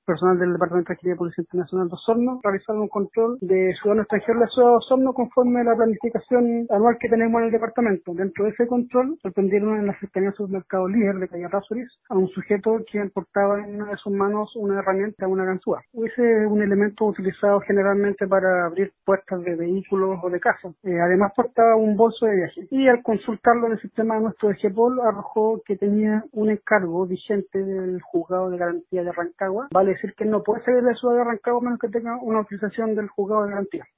personal del Departamento de Ingeniería y Policía Internacional de Osorno realizaron un control de ciudadanos extranjeros de la ciudad de Osorno conforme a la planificación anual que tenemos en el departamento. Dentro de ese control, sorprendieron en la cercanía del supermercado Líder de calle Errázuriz a un sujeto quien portaba en una de sus manos una herramienta, una ganzúa. Ese es un elemento utilizado generalmente para abrir puertas de vehículos o de casa. Además portaba un bolso de viaje. Y al consultarlo en el sistema nuestro de GEPOL arrojó que tenía un encargo vigente del juzgado de garantía de Rancagua. Vale decir que no puede salir de la ciudad de Rancagua menos que tenga una autorización del juzgado de garantía.